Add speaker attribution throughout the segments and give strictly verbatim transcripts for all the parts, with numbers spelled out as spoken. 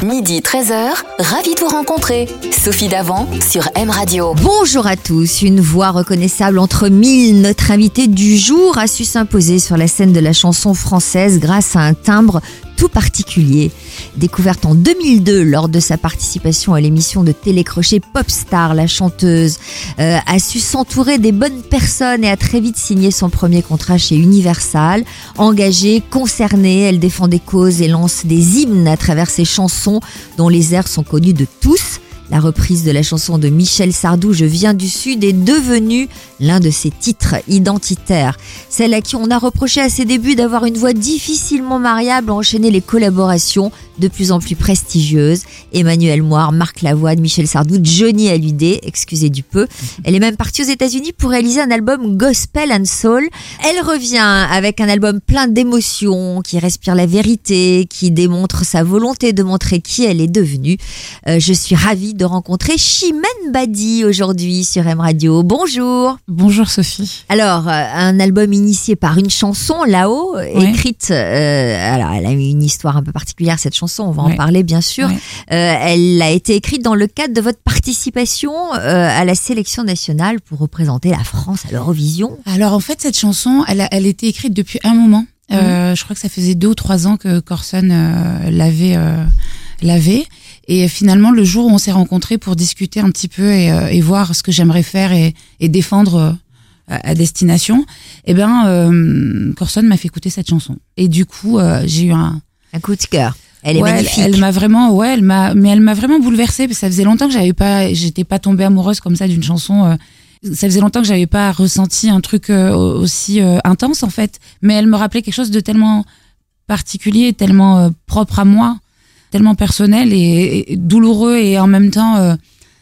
Speaker 1: Midi treize heures, ravi de vous rencontrer. Sophie Davant sur M Radio.
Speaker 2: Bonjour à tous, une voix reconnaissable entre mille. Notre invitée du jour a su s'imposer sur la scène de la chanson française grâce à un timbre tout particulier. Découverte en deux mille deux lors de sa participation à l'émission de télécrochet Popstar, la chanteuse euh, a su s'entourer des bonnes personnes et a très vite signé son premier contrat chez Universal. Engagée, concernée, elle défend des causes et lance des hymnes à travers ses chansons dont les airs sont connus de tous. La reprise de la chanson de Michel Sardou, Je viens du Sud, est devenue l'un de ses titres identitaires. Celle à qui on a reproché à ses débuts d'avoir une voix difficilement mariable a enchaîné les collaborations de plus en plus prestigieuses. Emmanuel Moire, Marc Lavoine, Michel Sardou, Johnny Hallyday, excusez du peu. Elle est même partie aux États-Unis pour réaliser un album gospel and soul. Elle revient avec un album plein d'émotions, qui respire la vérité, qui démontre sa volonté de montrer qui elle est devenue. Euh, je suis ravie de rencontrer Chimène Badi aujourd'hui sur M Radio. Bonjour.
Speaker 3: Bonjour Sophie.
Speaker 2: Alors, un album initié par une chanson, Là-haut, ouais. écrite, euh, alors elle a eu une histoire un peu particulière cette chanson, on va ouais. en parler bien sûr. Ouais. Euh, elle a été écrite dans le cadre de votre participation euh, à la sélection nationale pour représenter la France à l'Eurovision.
Speaker 3: Alors en fait cette chanson, elle a, elle a été écrite depuis un moment. Mmh. Euh, je crois que ça faisait deux ou trois ans que Corson euh, l'avait, euh, l'avait. Et finalement, le jour où on s'est rencontrés pour discuter un petit peu et, euh, et voir ce que j'aimerais faire et, et défendre euh, à destination, eh ben, euh, Corson m'a fait écouter cette chanson. Et du coup, euh, j'ai eu un
Speaker 2: un coup de cœur. Elle est
Speaker 3: ouais,
Speaker 2: magnifique.
Speaker 3: Elle, elle m'a vraiment, ouais, elle m'a, mais elle m'a vraiment bouleversée parce que ça faisait longtemps que j'avais pas, j'étais pas tombée amoureuse comme ça d'une chanson. Euh, ça faisait longtemps que j'avais pas ressenti un truc euh, aussi euh, intense en fait. Mais elle me rappelait quelque chose de tellement particulier, tellement euh, propre à moi, tellement personnel et, et douloureux et en même temps euh,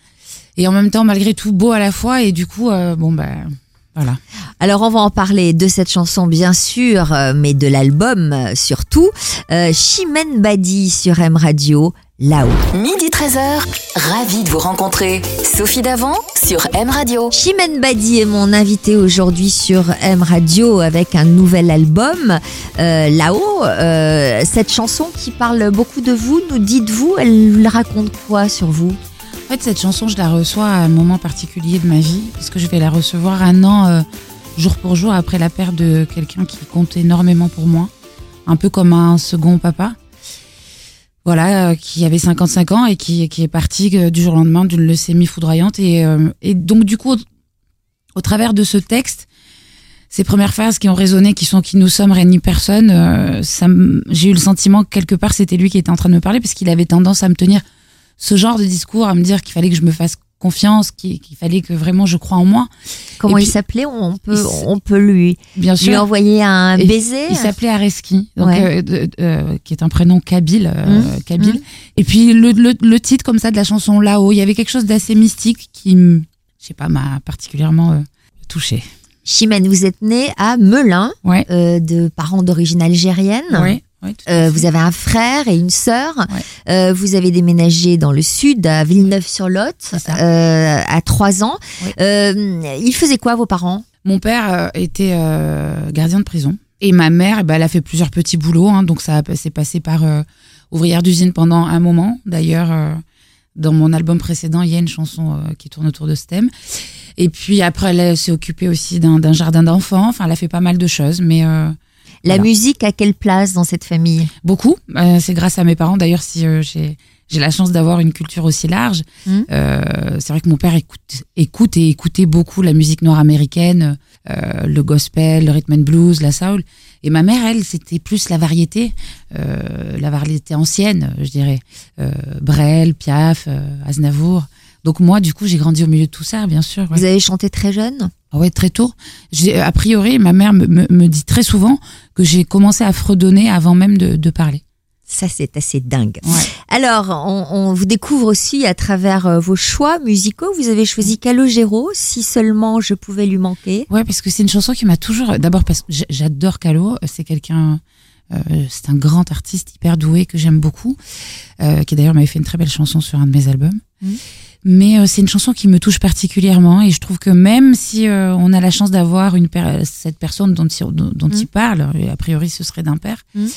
Speaker 3: et en même temps malgré tout beau à la fois. Et du coup, euh, bon ben. Voilà.
Speaker 2: Alors on va en parler de cette chanson bien sûr, euh, mais de l'album euh, surtout. Euh, Chimène Badi sur M Radio, Là-haut.
Speaker 1: Midi treize heures, ravi de vous rencontrer. Sophie Davant sur M Radio.
Speaker 2: Chimène Badi est mon invitée aujourd'hui sur M Radio avec un nouvel album, euh, Là-haut. Euh, cette chanson qui parle beaucoup de vous, nous dites-vous, elle raconte quoi sur vous ?
Speaker 3: En fait, cette chanson, je la reçois à un moment particulier de ma vie, puisque je vais la recevoir un an, euh, jour pour jour, après la perte de quelqu'un qui compte énormément pour moi, un peu comme un second papa, voilà, euh, qui avait cinquante-cinq ans et qui, qui est parti euh, du jour au lendemain d'une leucémie foudroyante. Et, euh, et donc, du coup, au, au travers de ce texte, ces premières phrases qui ont résonné, qui sont « qui nous sommes, rien ni personne euh, », ça m- j'ai eu le sentiment que quelque part, c'était lui qui était en train de me parler, parce qu'il avait tendance à me tenir ce genre de discours, à me dire qu'il fallait que je me fasse confiance, qu'il, qu'il fallait que vraiment je croie en moi.
Speaker 2: Comment
Speaker 3: et
Speaker 2: il
Speaker 3: puis,
Speaker 2: s'appelait ? On peut,
Speaker 3: il
Speaker 2: on peut lui,
Speaker 3: bien sûr,
Speaker 2: lui envoyer un
Speaker 3: et
Speaker 2: baiser.
Speaker 3: Il s'appelait Areski, donc
Speaker 2: ouais.
Speaker 3: euh, de, euh, qui est un prénom kabyle, euh,
Speaker 2: mmh.
Speaker 3: kabyle.
Speaker 2: Mmh.
Speaker 3: Et puis le, le, le titre comme ça de la chanson Là-haut, il y avait quelque chose d'assez mystique qui, je sais pas, m'a particulièrement euh, touchée.
Speaker 2: Chimène, vous êtes née à Melun,
Speaker 3: ouais.
Speaker 2: euh, de parents d'origine algérienne.
Speaker 3: Ouais. Oui,
Speaker 2: euh, vous avez un frère et une sœur.
Speaker 3: Ouais.
Speaker 2: Euh, vous avez déménagé dans le sud, à Villeneuve-sur-Lot, euh, à trois ans. Ouais. Euh, ils faisaient quoi, vos parents ?
Speaker 3: Mon père euh, était euh, gardien de prison. Et ma mère, bah, elle a fait plusieurs petits boulots. Hein, donc ça s'est passé par euh, ouvrière d'usine pendant un moment. D'ailleurs, euh, dans mon album précédent, il y a une chanson euh, qui tourne autour de ce thème. Et puis après, elle s'est occupée aussi d'un, d'un jardin d'enfants. Enfin, elle a fait pas mal de choses, mais... Euh,
Speaker 2: La
Speaker 3: voilà.
Speaker 2: musique a quelle place dans cette famille ?
Speaker 3: Beaucoup. Euh, c'est grâce à mes parents. D'ailleurs, si euh, j'ai, j'ai la chance d'avoir une culture aussi large, mmh. euh, c'est vrai que mon père écoute, écoute et écoutait beaucoup la musique nord-américaine, euh, le gospel, le rhythm and blues, la soul. Et ma mère, elle, c'était plus la variété, euh, la variété ancienne, je dirais. Euh, Brel, Piaf, euh, Aznavour. Donc moi, du coup, j'ai grandi au milieu de tout ça, bien sûr. Ouais.
Speaker 2: Vous avez chanté très jeune ?
Speaker 3: Ah ouais, très tôt. J'ai, a priori, ma mère me, me, me dit très souvent que j'ai commencé à fredonner avant même de, de parler.
Speaker 2: Ça, c'est assez dingue.
Speaker 3: Ouais.
Speaker 2: Alors, on, on vous découvre aussi à travers vos choix musicaux. Vous avez choisi Calogero, Si seulement je pouvais lui manquer.
Speaker 3: Ouais, parce que c'est une chanson qui m'a toujours... D'abord parce que j'adore Calo. C'est quelqu'un... Euh, c'est un grand artiste hyper doué que j'aime beaucoup, euh, qui d'ailleurs m'avait fait une très belle chanson sur un de mes albums. Mmh. Mais euh, c'est une chanson qui me touche particulièrement et je trouve que même si euh, on a la chance d'avoir une per- cette personne dont, dont, dont mmh. il parle, et a priori ce serait d'un père, mmh.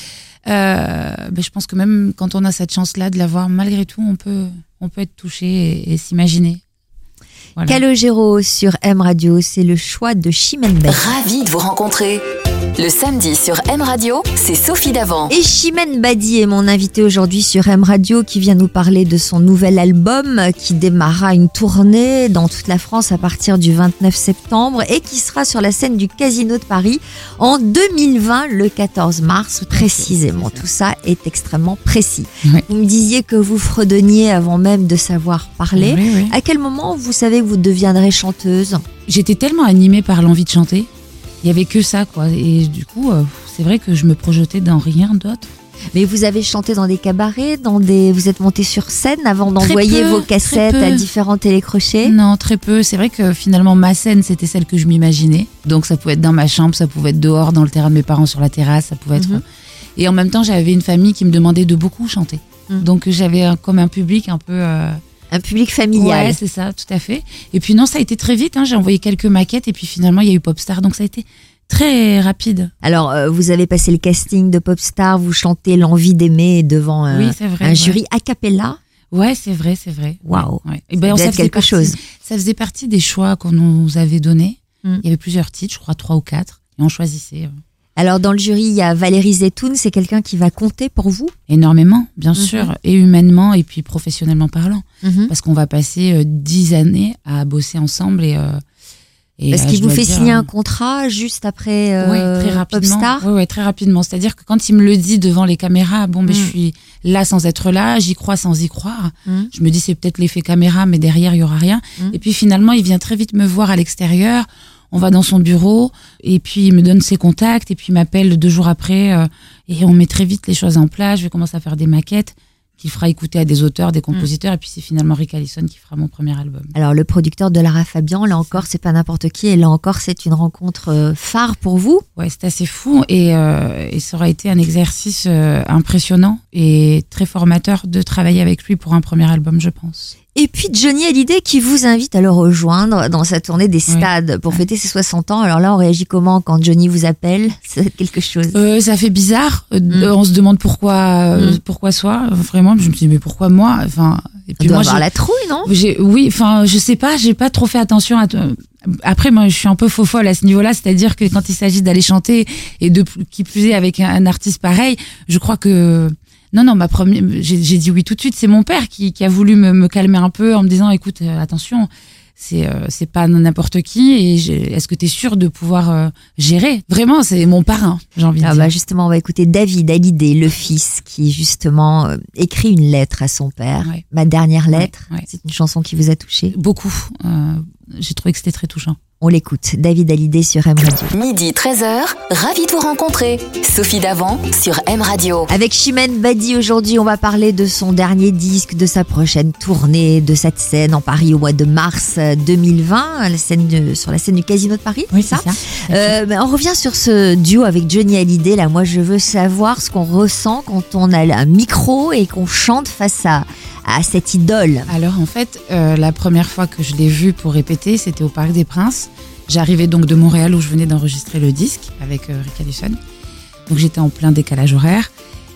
Speaker 3: euh, ben, je pense que même quand on a cette chance-là de l'avoir, malgré tout, on peut, on peut être touché et, et s'imaginer. Voilà.
Speaker 2: Calogero sur M Radio, c'est le choix de Chimène Badi.
Speaker 1: Ravi de vous rencontrer. Le samedi sur M Radio, c'est Sophie Davant.
Speaker 2: Et Chimène Badi est mon invitée aujourd'hui sur M Radio qui vient nous parler de son nouvel album qui démarrera une tournée dans toute la France à partir du vingt-neuf septembre et qui sera sur la scène du Casino de Paris en deux mille vingt, le quatorze mars précisément. Tout ça est extrêmement précis.
Speaker 3: Oui.
Speaker 2: Vous me disiez que vous fredonniez avant même de savoir parler.
Speaker 3: Oui, oui.
Speaker 2: À quel moment vous savez que vous deviendrez chanteuse ?
Speaker 3: J'étais tellement animée par l'envie de chanter. Il y avait que ça, quoi. Et du coup, euh, c'est vrai que je me projetais dans rien d'autre.
Speaker 2: Mais vous avez chanté dans des cabarets, dans des, vous êtes montée sur scène avant d'envoyer
Speaker 3: peu,
Speaker 2: vos cassettes à différents télécrochets ?
Speaker 3: Non, très peu. C'est vrai que finalement, ma scène, c'était celle que je m'imaginais. Donc, ça pouvait être dans ma chambre, ça pouvait être dehors, dans le terrain de mes parents, sur la terrasse, ça pouvait être...
Speaker 2: Mhm.
Speaker 3: Et en même temps, j'avais une famille qui me demandait de beaucoup chanter.
Speaker 2: Mhm.
Speaker 3: Donc, j'avais un, comme un public un peu... Euh...
Speaker 2: Un public familial.
Speaker 3: Ouais, c'est ça, tout à fait. Et puis non, ça a été très vite. Hein. J'ai envoyé quelques maquettes et puis finalement, il y a eu Popstar. Donc, ça a été très rapide.
Speaker 2: Alors, euh, vous avez passé le casting de Popstar, vous chantez L'envie d'aimer devant euh,
Speaker 3: Oui, c'est vrai,
Speaker 2: un
Speaker 3: ouais.
Speaker 2: jury a cappella.
Speaker 3: Ouais, c'est vrai, c'est vrai.
Speaker 2: Waouh.
Speaker 3: Ouais. Et ben,
Speaker 2: Ça
Speaker 3: ça
Speaker 2: doit être
Speaker 3: faisait
Speaker 2: quelque
Speaker 3: partie,
Speaker 2: chose.
Speaker 3: Ça faisait partie des choix qu'on nous avait donnés.
Speaker 2: Mm.
Speaker 3: Il y avait plusieurs titres, je crois trois ou quatre, et on choisissait. euh,
Speaker 2: Alors, dans le jury, il y a Valérie Zetoun, c'est quelqu'un qui va compter pour vous ?
Speaker 3: Énormément, bien
Speaker 2: Mhm.
Speaker 3: sûr, et humainement et puis professionnellement parlant,
Speaker 2: Mhm.
Speaker 3: parce qu'on va passer euh, dix années à bosser ensemble et. Euh, et
Speaker 2: Parce
Speaker 3: euh,
Speaker 2: qu'il
Speaker 3: je
Speaker 2: vous
Speaker 3: dois
Speaker 2: fait
Speaker 3: dire,
Speaker 2: signer
Speaker 3: euh,
Speaker 2: un contrat juste après euh,
Speaker 3: ouais, très rapidement.
Speaker 2: Popstar ?
Speaker 3: Ouais, ouais, très rapidement. C'est-à-dire que quand il me le dit devant les caméras, bon, ben,
Speaker 2: Mm.
Speaker 3: je suis là sans être là, j'y crois sans y croire.
Speaker 2: Mm.
Speaker 3: Je me dis, c'est peut-être l'effet caméra, mais derrière, il y aura rien.
Speaker 2: Mm.
Speaker 3: Et puis finalement, il vient très vite me voir à l'extérieur. On va dans son bureau, et puis il me donne ses contacts, et puis il m'appelle deux jours après, euh, et on met très vite les choses en place. Je vais commencer à faire des maquettes qu'il fera écouter à des auteurs, des compositeurs, et puis c'est finalement Rick Allison qui fera mon premier album.
Speaker 2: Alors, le producteur de Lara Fabian, là encore, c'est pas n'importe qui, et là encore, c'est une rencontre euh, phare pour vous.
Speaker 3: Ouais, c'est assez fou et, euh, et ça aura été un exercice euh, impressionnant et très formateur de travailler avec lui pour un premier album, je pense.
Speaker 2: Et puis Johnny Hallyday qui vous invite à le rejoindre dans sa tournée des stades pour fêter ses soixante ans. Alors là, on réagit comment quand Johnny vous appelle ? C'est quelque chose.
Speaker 3: Euh, ça fait bizarre. Euh,
Speaker 2: Mm.
Speaker 3: On se demande pourquoi, euh,
Speaker 2: Mm.
Speaker 3: pourquoi soi. Vraiment, je me dis mais pourquoi moi ? Enfin, et
Speaker 2: On
Speaker 3: puis
Speaker 2: doit
Speaker 3: moi,
Speaker 2: avoir
Speaker 3: j'ai-
Speaker 2: la trouille, non ?
Speaker 3: j'ai, oui, enfin, je sais pas, j'ai pas trop fait attention à. Après, moi, je suis un peu faux folle à ce niveau-là, c'est-à-dire que quand il s'agit d'aller chanter et de qui plus est avec un, un artiste pareil, je crois que. Non, non, ma première, j'ai, j'ai dit oui tout de suite. C'est mon père qui, qui a voulu me, me calmer un peu en me disant, écoute, euh, attention, c'est, euh, c'est pas n'importe qui. Et j'ai, est-ce que t'es sûr de pouvoir euh, gérer ? Vraiment, c'est mon parrain, j'ai envie de
Speaker 2: Ah
Speaker 3: dire.
Speaker 2: bah justement, on va écouter David Hallyday, le fils, qui justement euh, écrit une lettre à son père.
Speaker 3: Ouais.
Speaker 2: Ma dernière lettre.
Speaker 3: Ouais, ouais.
Speaker 2: C'est une chanson qui vous a touché.
Speaker 3: Beaucoup. Euh, j'ai trouvé que c'était très touchant.
Speaker 2: On l'écoute. David Hallyday sur M Radio.
Speaker 1: Midi treize heures, ravi de vous rencontrer. Sophie Davant sur M Radio.
Speaker 2: Avec Chimène Badi aujourd'hui, on va parler de son dernier disque, de sa prochaine tournée, de cette scène en Paris au mois de mars deux mille vingt, la scène de- sur la scène du Casino de Paris.
Speaker 3: Oui,
Speaker 2: c'est
Speaker 3: c'est ça.
Speaker 2: Euh, ben, on revient sur ce duo avec Johnny Hallyday. Là, moi, je veux savoir ce qu'on ressent quand on a un micro et qu'on chante face à, à cette idole.
Speaker 3: Alors en fait, euh, la première fois que je l'ai vu pour répéter, c'était au Parc des Princes. J'arrivais donc de Montréal où je venais d'enregistrer le disque avec euh, Rick Allison. Donc j'étais en plein décalage horaire.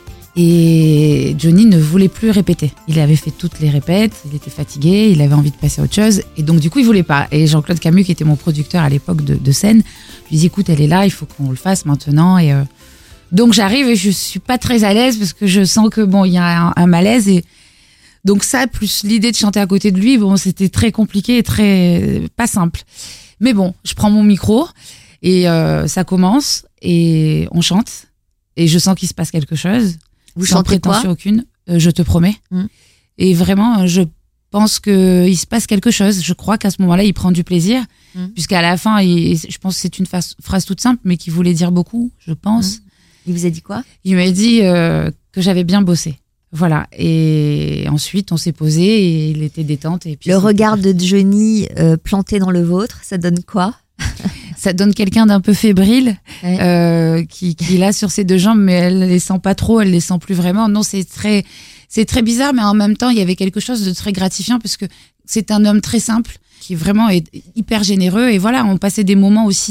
Speaker 3: Et Johnny ne voulait plus répéter. Il avait fait toutes les répètes, il était fatigué, il avait envie de passer à autre chose. Et donc du coup, il voulait pas. Et Jean-Claude Camus, qui était mon producteur à l'époque de, de scène, lui dit, écoute, elle est là, il faut qu'on le fasse maintenant. Et euh... Donc j'arrive et je suis pas très à l'aise parce que je sens que bon, il y a un, un malaise. Et donc ça, plus l'idée de chanter à côté de lui, bon, c'était très compliqué et très pas simple. Mais bon, je prends mon micro et euh, ça commence et on chante. Et je sens qu'il se passe quelque chose.
Speaker 2: Vous
Speaker 3: sans
Speaker 2: chantez quoi ?
Speaker 3: prétention aucune. Euh, je te promets.
Speaker 2: Mm.
Speaker 3: Et vraiment, je pense qu'il se passe quelque chose. Je crois qu'à ce moment-là, il prend du plaisir.
Speaker 2: Mm.
Speaker 3: Puisqu'à la fin, il, je pense que c'est une phase- phrase toute simple, mais qui voulait dire beaucoup, je pense.
Speaker 2: Mm. Il vous a dit quoi ?
Speaker 3: Il m'a dit euh, que j'avais bien bossé. Voilà. Et ensuite, on s'est posé et il était détente. Et puis
Speaker 2: Le
Speaker 3: c'était
Speaker 2: regard
Speaker 3: parti.
Speaker 2: de Johnny euh, planté dans le vôtre, ça donne quoi ?
Speaker 3: Ça donne quelqu'un d'un peu fébrile,
Speaker 2: Ouais.
Speaker 3: euh, qui, qui est là sur ses deux jambes, mais elle les sent pas trop, elle les sent plus vraiment. Non, c'est très, c'est très bizarre, mais en même temps, il y avait quelque chose de très gratifiant parce que c'est un homme très simple, qui vraiment est hyper généreux. Et voilà, on passait des moments aussi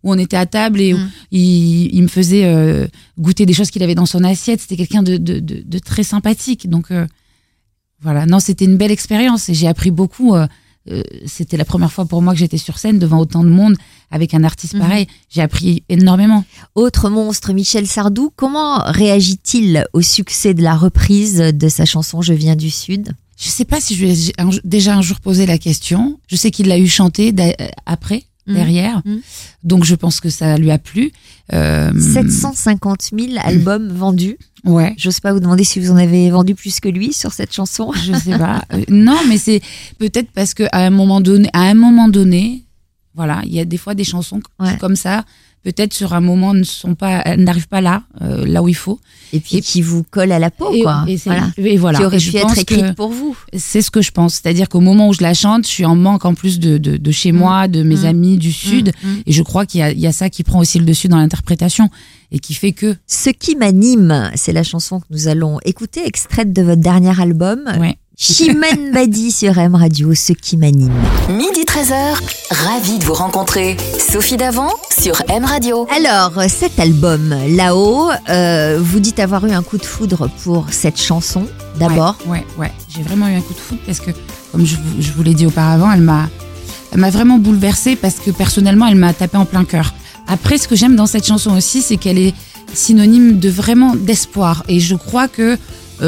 Speaker 3: où on était à table et
Speaker 2: Mm.
Speaker 3: où il, il me faisait euh, goûter des choses qu'il avait dans son assiette. C'était quelqu'un de, de, de, de très sympathique. Donc euh, voilà, non, c'était une belle expérience et j'ai appris beaucoup. Euh, euh, c'était la première fois pour moi que j'étais sur scène devant autant de monde avec un artiste
Speaker 2: Mhm.
Speaker 3: pareil. J'ai appris énormément.
Speaker 2: Autre monstre, Michel Sardou, comment réagit-il au succès de la reprise de sa chanson Je viens du Sud ?
Speaker 3: Je sais pas si je lui ai un- déjà un jour posé la question. Je sais qu'il l'a eu chanté d'a- après,
Speaker 2: Mhm.
Speaker 3: derrière.
Speaker 2: Mhm.
Speaker 3: Donc je pense que ça lui a plu. Euh,
Speaker 2: sept cent cinquante mille albums vendus.
Speaker 3: Ouais.
Speaker 2: J'ose pas vous demander si vous en avez vendu plus que lui sur cette chanson.
Speaker 3: Je sais pas. Euh, non, mais c'est peut-être parce que à un moment donné, à un moment donné, voilà, il y a des fois des chansons qui,
Speaker 2: Ouais.
Speaker 3: comme ça, peut-être sur un moment ne sont pas, elles n'arrivent pas là, euh, là où il faut.
Speaker 2: Et puis
Speaker 3: Et-
Speaker 2: qui vous colle à la peau,
Speaker 3: et,
Speaker 2: quoi.
Speaker 3: et c'est-
Speaker 2: Voilà.
Speaker 3: et voilà.
Speaker 2: Qui aurait
Speaker 3: Et je
Speaker 2: pu être
Speaker 3: pense
Speaker 2: écrite
Speaker 3: que
Speaker 2: pour vous.
Speaker 3: c'est ce que je pense. C'est-à-dire qu'au moment où je la chante, je suis en manque en plus de, de, de chez moi, de mes
Speaker 2: Mmh.
Speaker 3: amis du Sud.
Speaker 2: Mm, mm.
Speaker 3: Et je crois qu'il y a, il y a ça qui prend aussi le dessus dans l'interprétation et qui fait que.
Speaker 2: Ce qui m'anime, c'est la chanson que nous allons écouter, extraite de votre dernier album.
Speaker 3: Ouais.
Speaker 2: Chimène Badi sur M Radio, Ce qui m'anime.
Speaker 1: Midi treize heures, ravi de vous rencontrer. Sophie Davant sur M Radio.
Speaker 2: Alors, cet album, là-haut, euh, vous dites avoir eu un coup de foudre pour cette chanson, d'abord.
Speaker 3: Ouais, ouais, ouais. J'ai vraiment eu un coup de foudre parce que, comme je vous, je vous l'ai dit auparavant, elle m'a, elle m'a vraiment bouleversée parce que personnellement, elle m'a tapé en plein cœur. Après, ce que j'aime dans cette chanson aussi, c'est qu'elle est synonyme de vraiment d'espoir. Et je crois que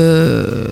Speaker 3: euh,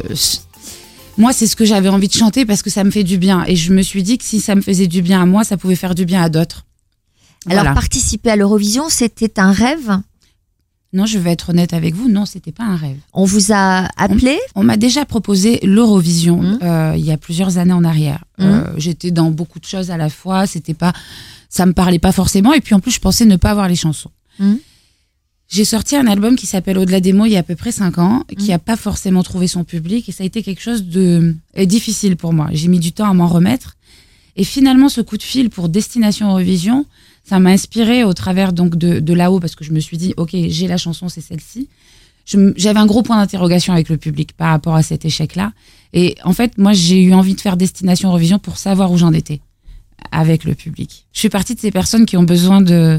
Speaker 3: moi, c'est ce que j'avais envie de chanter parce que ça me fait du bien. Et je me suis dit que si ça me faisait du bien à moi, ça pouvait faire du bien à d'autres.
Speaker 2: Alors,
Speaker 3: Voilà.
Speaker 2: participer à l'Eurovision, c'était un rêve.
Speaker 3: Non, je vais être honnête avec vous, non, c'était pas un rêve.
Speaker 2: On vous a appelé.
Speaker 3: On m'a déjà proposé l'Eurovision
Speaker 2: Mmh.
Speaker 3: euh, il y a plusieurs années en arrière.
Speaker 2: Mmh.
Speaker 3: Euh, j'étais dans beaucoup de choses à la fois, c'était pas, ça me parlait pas forcément. Et puis en plus, je pensais ne pas avoir les chansons.
Speaker 2: Mmh.
Speaker 3: J'ai sorti un album qui s'appelle Au-delà des mots il y a à peu près cinq ans, qui
Speaker 2: Mmh.
Speaker 3: a pas forcément trouvé son public et ça a été quelque chose de euh, difficile pour moi. J'ai mis du temps à m'en remettre. Et finalement, ce coup de fil pour Destination Eurovision, ça m'a inspiré au travers donc de, de là-haut parce que je me suis dit, ok, j'ai la chanson, c'est celle-ci. Je m- J'avais un gros point d'interrogation avec le public par rapport à cet échec-là. Et en fait, moi, j'ai eu envie de faire Destination Eurovision pour savoir où j'en étais avec le public. Je suis partie de ces personnes qui ont besoin de,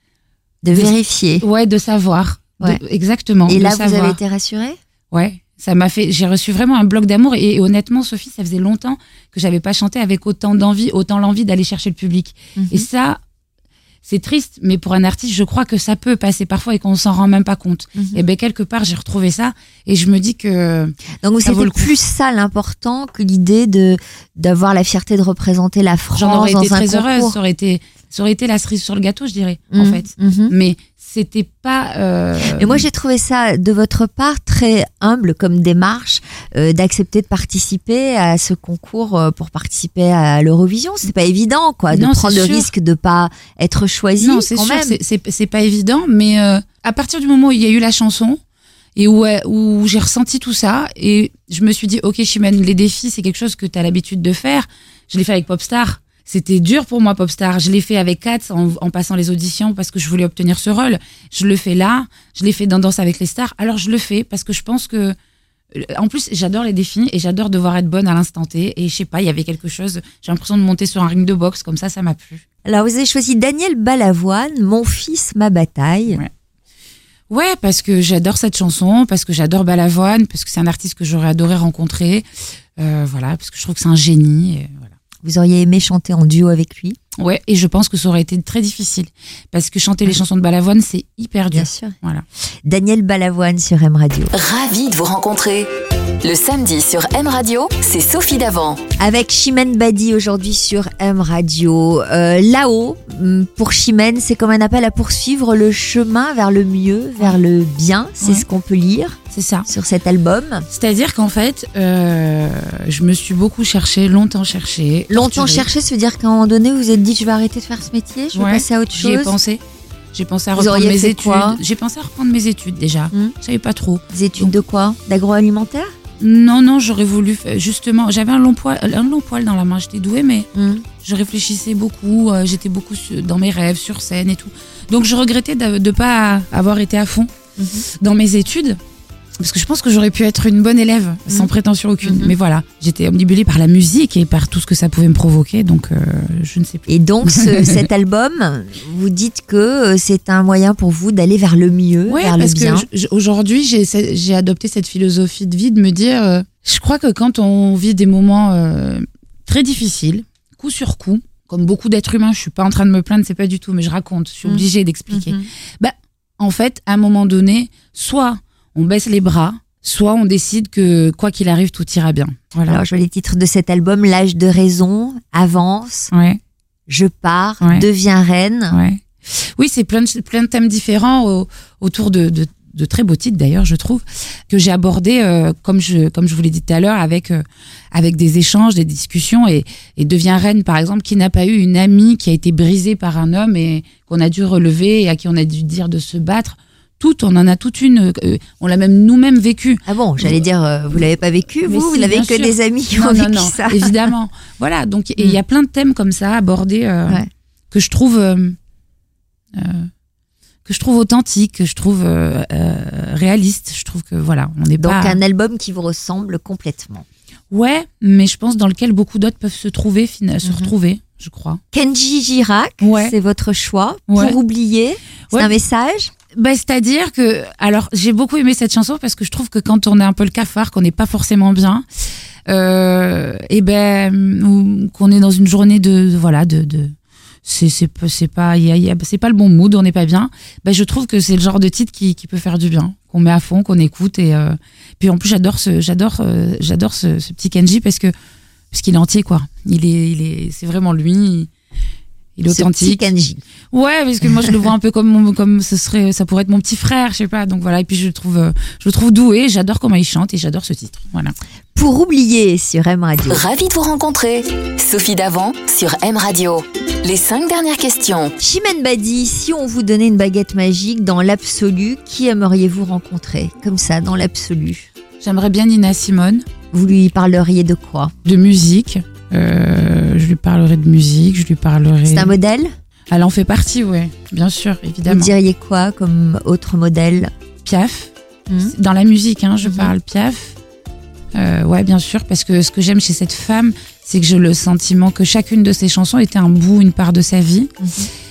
Speaker 2: De vérifier.
Speaker 3: ouais, de savoir. De-
Speaker 2: Ouais.
Speaker 3: exactement.
Speaker 2: Et
Speaker 3: de
Speaker 2: là, vous
Speaker 3: savoir.
Speaker 2: avez été rassurée ?
Speaker 3: Ouais, ça m'a fait. J'ai reçu vraiment un bloc d'amour et, et honnêtement, Sophie, ça faisait longtemps que j'avais pas chanté avec autant d'envie, autant l'envie d'aller chercher le public.
Speaker 2: Mhm.
Speaker 3: Et ça, c'est triste, mais pour un artiste, je crois que ça peut passer parfois et qu'on s'en rend même pas compte.
Speaker 2: Mhm.
Speaker 3: Et ben quelque part, j'ai retrouvé ça et je me dis que
Speaker 2: Donc,
Speaker 3: ça vaut
Speaker 2: c'était
Speaker 3: le coup.
Speaker 2: plus ça l'important que l'idée de d'avoir la fierté de représenter la France
Speaker 3: j'en aurais
Speaker 2: dans
Speaker 3: été
Speaker 2: un
Speaker 3: très
Speaker 2: concours.
Speaker 3: heureuse. Ça aurait été, ça aurait été la cerise sur le gâteau, je dirais, en
Speaker 2: Mhm.
Speaker 3: fait.
Speaker 2: Mhm.
Speaker 3: Mais c'était pas. Euh...
Speaker 2: Et moi, j'ai trouvé ça de votre part très humble comme démarche euh, d'accepter de participer à ce concours euh, pour participer à l'Eurovision. C'est pas évident, quoi, de
Speaker 3: Non, c'est
Speaker 2: prendre le
Speaker 3: sûr.
Speaker 2: risque de pas être choisi.
Speaker 3: Non, c'est
Speaker 2: quand
Speaker 3: sûr,
Speaker 2: même.
Speaker 3: c'est- c'est c'est pas évident, mais euh, à partir du moment où il y a eu la chanson et où, euh, où j'ai ressenti tout ça, et je me suis dit, ok, Chimène, les défis, c'est quelque chose que tu as l'habitude de faire. Je l'ai fait avec Popstar. C'était dur pour moi, Popstar. Je l'ai fait avec Katz en, en passant les auditions parce que je voulais obtenir ce rôle. Je le fais là. Je l'ai fait dans Danse avec les stars. Alors je le fais parce que je pense que, en plus, j'adore les défis et j'adore devoir être bonne à l'instant T. Et je sais pas, il y avait quelque chose. J'ai l'impression de monter sur un ring de boxe comme ça, ça m'a plu.
Speaker 2: Alors, vous avez choisi Daniel Balavoine, Mon fils, ma bataille.
Speaker 3: Ouais. Ouais, parce que j'adore cette chanson, parce que j'adore Balavoine, parce que c'est un artiste que j'aurais adoré rencontrer. Euh, voilà, parce que je trouve que c'est un génie. Et voilà.
Speaker 2: Vous auriez aimé chanter en duo avec lui?
Speaker 3: Ouais, et je pense que ça aurait été très difficile. Parce que chanter les chansons de Balavoine, c'est hyper dur.
Speaker 2: Bien sûr.
Speaker 3: Voilà.
Speaker 2: Daniel Balavoine sur M Radio.
Speaker 1: Ravi de vous rencontrer. Le samedi sur M Radio, c'est Sophie Davant.
Speaker 2: Avec Chimène Badi aujourd'hui sur M Radio. Euh, là-haut, hum, pour Chimène, c'est comme un appel à poursuivre le chemin vers le mieux, vers le bien. C'est
Speaker 3: Ouais.
Speaker 2: ce qu'on peut lire
Speaker 3: C'est ça.
Speaker 2: sur cet album.
Speaker 3: C'est-à-dire qu'en fait, euh, je me suis beaucoup cherchée, longtemps cherchée.
Speaker 2: Longtemps
Speaker 3: torturée.
Speaker 2: cherché, ça veut dire qu'à un moment donné, vous vous êtes dit, je vais arrêter de faire ce métier, je vais
Speaker 3: Ouais,
Speaker 2: passer à autre
Speaker 3: J'y ai
Speaker 2: chose.
Speaker 3: pensé. J'ai pensé à
Speaker 2: Vous
Speaker 3: reprendre
Speaker 2: auriez
Speaker 3: mes
Speaker 2: fait
Speaker 3: études.
Speaker 2: quoi
Speaker 3: J'ai pensé à reprendre mes études déjà.
Speaker 2: Hum.
Speaker 3: Je savais pas trop.
Speaker 2: Des études de quoi? D'agroalimentaire?
Speaker 3: Non, non, j'aurais voulu fa- justement. J'avais un long poil, un long poil dans la main. J'étais douée, mais
Speaker 2: Hum.
Speaker 3: je réfléchissais beaucoup. euh, J'étais beaucoup su- dans mes rêves, sur scène et tout. Donc je regrettais de ne pas avoir été à fond
Speaker 2: Mhm.
Speaker 3: dans mes études. Parce que je pense que j'aurais pu être une bonne élève, sans mmh. prétention aucune. Mmh. Mais voilà, j'étais omnibulée par la musique et par tout ce que ça pouvait me provoquer, donc euh, je ne sais plus.
Speaker 2: Et donc, ce, cet album, vous dites que c'est un moyen pour vous d'aller vers le mieux,
Speaker 3: ouais,
Speaker 2: vers le bien.
Speaker 3: parce que je, aujourd'hui, j'ai, j'ai adopté cette philosophie de vie de me dire, euh, je crois que quand on vit des moments euh, très difficiles, coup sur coup, comme beaucoup d'êtres humains, je suis pas en train de me plaindre, c'est pas du tout, mais je raconte, je suis obligée mmh. d'expliquer. Mmh. Bah, en fait, à un moment donné, soit on baisse les bras, soit on décide que quoi qu'il arrive, tout ira bien. Voilà.
Speaker 2: Alors, je vois les titres de cet album, L'âge de raison, Avance,
Speaker 3: ouais.
Speaker 2: Je pars,
Speaker 3: ouais.
Speaker 2: Deviens reine.
Speaker 3: Ouais. Oui, c'est plein de, plein de thèmes différents au, autour de, de, de très beaux titres d'ailleurs, je trouve, que j'ai abordés, euh, comme, je, comme je vous l'ai dit tout à l'heure, avec, euh, avec des échanges, des discussions. Et, et Deviens reine, par exemple, qui n'a pas eu une amie qui a été brisée par un homme et qu'on a dû relever et à qui on a dû dire de se battre. Tout, on en a toute une, euh, on l'a même nous-mêmes vécu.
Speaker 2: Ah bon, j'allais dire, euh, vous l'avez pas vécu, vous, si, vous n'avez que sûr. Des amis qui
Speaker 3: non,
Speaker 2: ont
Speaker 3: non,
Speaker 2: vécu
Speaker 3: non,
Speaker 2: ça.
Speaker 3: Évidemment, voilà. Donc il mm. y a plein de thèmes comme ça abordés euh,
Speaker 2: ouais.
Speaker 3: que je trouve, euh, euh, que je trouve authentiques, que je trouve euh, euh, réalistes. Je trouve que voilà, on n'est pas.
Speaker 2: Donc un album qui vous ressemble complètement.
Speaker 3: Ouais, mais je pense dans lequel beaucoup d'autres peuvent se trouver, se mm-hmm. retrouver. Je crois.
Speaker 2: Kenji Girac,
Speaker 3: ouais.
Speaker 2: c'est votre choix.
Speaker 3: Ouais.
Speaker 2: Pour oublier, c'est ouais. un message.
Speaker 3: Bah, c'est-à-dire que, alors, j'ai beaucoup aimé cette chanson parce que je trouve que quand on est un peu le cafard, qu'on n'est pas forcément bien, euh, et ben, ou qu'on est dans une journée de, de voilà, de, de, c'est, c'est, c'est pas, y a, y a, c'est pas le bon mood, on n'est pas bien. Ben, je trouve que c'est le genre de titre qui, qui peut faire du bien, qu'on met à fond, qu'on écoute et, euh, puis en plus, j'adore ce, j'adore, euh, j'adore ce, ce petit Kenji parce que, parce qu'il est entier, quoi. Il est, il est, c'est vraiment lui. Il, il est authentique.
Speaker 2: Ce petit Kenji.
Speaker 3: Ouais, parce que moi je le vois un peu comme mon, comme ce serait, ça pourrait être mon petit frère, je sais pas. Donc voilà. Et puis je le trouve, je le trouve doué. J'adore comment il chante et j'adore ce titre. Voilà.
Speaker 2: Pour oublier sur M Radio.
Speaker 1: Ravie de vous rencontrer. Sophie Davant sur M Radio. Les cinq dernières questions.
Speaker 2: Chimène Badi, si on vous donnait une baguette magique dans l'absolu, qui aimeriez-vous rencontrer? Comme ça, dans l'absolu.
Speaker 3: J'aimerais bien Nina Simone.
Speaker 2: Vous lui parleriez de quoi?
Speaker 3: De musique. Euh, je lui parlerai de musique, je lui parlerai...
Speaker 2: C'est un modèle?
Speaker 3: Elle en fait partie, ouais, bien sûr, évidemment.
Speaker 2: Vous diriez quoi comme autre modèle?
Speaker 3: Piaf.
Speaker 2: Mmh.
Speaker 3: Dans la musique, hein, je
Speaker 2: mmh. parle
Speaker 3: Piaf. Euh, ouais, bien sûr, parce que ce que j'aime chez cette femme, c'est que j'ai le sentiment que chacune de ses chansons était un bout, une part de sa vie. Mmh.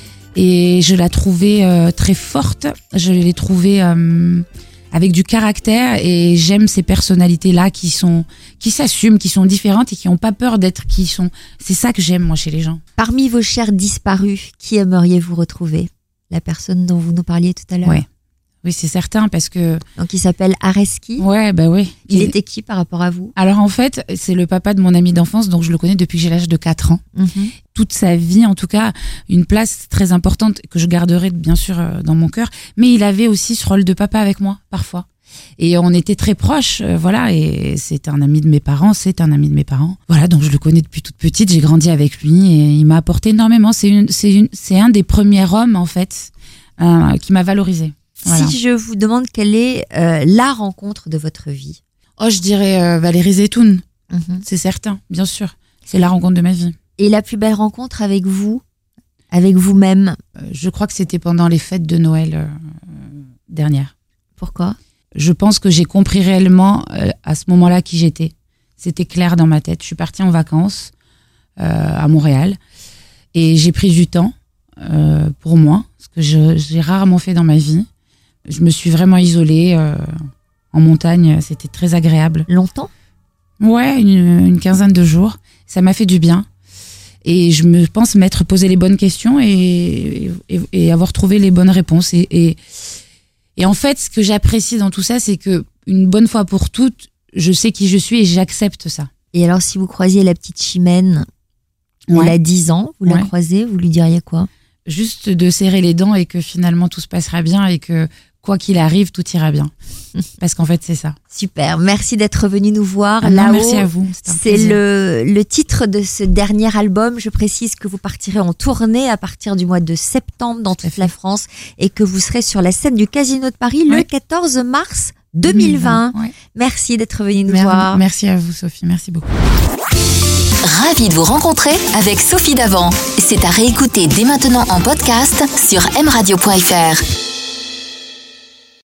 Speaker 3: Et je la trouvais euh, très forte, je l'ai trouvée... Euh, avec du caractère et j'aime ces personnalités-là qui sont, qui s'assument, qui sont différentes et qui n'ont pas peur d'être qui sont. C'est ça que j'aime, moi, chez les gens.
Speaker 2: Parmi vos chers disparus, qui aimeriez-vous retrouver? La personne dont vous nous parliez tout à l'heure.
Speaker 3: Ouais. Oui, c'est certain parce que...
Speaker 2: Donc, il s'appelle Areski.
Speaker 3: Ouais, bah oui.
Speaker 2: Il et... était qui par rapport à vous?
Speaker 3: Alors, en fait, c'est le papa de mon ami d'enfance, donc je le connais depuis que j'ai l'âge de quatre ans. Mm-hmm. Toute sa vie, en tout cas, une place très importante que je garderai bien sûr dans mon cœur. Mais il avait aussi ce rôle de papa avec moi, parfois. Et on était très proches, euh, voilà, et c'est un ami de mes parents, c'est un ami de mes parents. Voilà, donc je le connais depuis toute petite, j'ai grandi avec lui et il m'a apporté énormément. C'est, une, c'est, une, c'est un des premiers hommes, en fait, euh, qui m'a valorisée. Voilà.
Speaker 2: Si je vous demande quelle est euh, la rencontre de votre vie?
Speaker 3: Oh, je dirais euh, Valérie Zetoun.
Speaker 2: Mm-hmm. C'est
Speaker 3: certain, bien sûr. C'est la rencontre de ma vie.
Speaker 2: Et la plus belle rencontre avec vous, avec vous-même?
Speaker 3: euh, Je crois que c'était pendant les fêtes de Noël euh, dernières.
Speaker 2: Pourquoi?
Speaker 3: Je pense que j'ai compris réellement euh, à ce moment-là qui j'étais. C'était clair dans ma tête. Je suis partie en vacances euh, à Montréal et j'ai pris du temps euh, pour moi, ce que je, j'ai rarement fait dans ma vie. Je me suis vraiment isolée euh, en montagne, c'était très agréable.
Speaker 2: Longtemps?
Speaker 3: Ouais, une, une quinzaine de jours. Ça m'a fait du bien. Et je me pense m'être posé les bonnes questions et, et, et avoir trouvé les bonnes réponses. Et, et, et en fait, ce que j'apprécie dans tout ça, c'est que une bonne fois pour toutes, je sais qui je suis et j'accepte ça.
Speaker 2: Et alors, si vous croisiez la petite Chimène,
Speaker 3: ouais.
Speaker 2: elle a dix ans, vous la ouais. croisez, vous lui diriez quoi?
Speaker 3: Juste de serrer les dents et que finalement tout se passera bien et que quoi qu'il arrive, tout ira bien. Parce qu'en fait, c'est ça.
Speaker 2: Super. Merci d'être venu nous voir.
Speaker 3: Ah non, merci à vous.
Speaker 2: C'est le, le titre de ce dernier album. Je précise que vous partirez en tournée à partir du mois de septembre dans toute la France et que vous serez sur la scène du Casino de Paris ouais. le quatorze mars deux mille vingt. deux mille vingt ouais. Merci d'être venu nous
Speaker 3: merci,
Speaker 2: voir.
Speaker 3: Merci à vous, Sophie. Merci beaucoup.
Speaker 1: Ravie de vous rencontrer avec Sophie Davant. C'est à réécouter dès maintenant en podcast sur m radio point f r.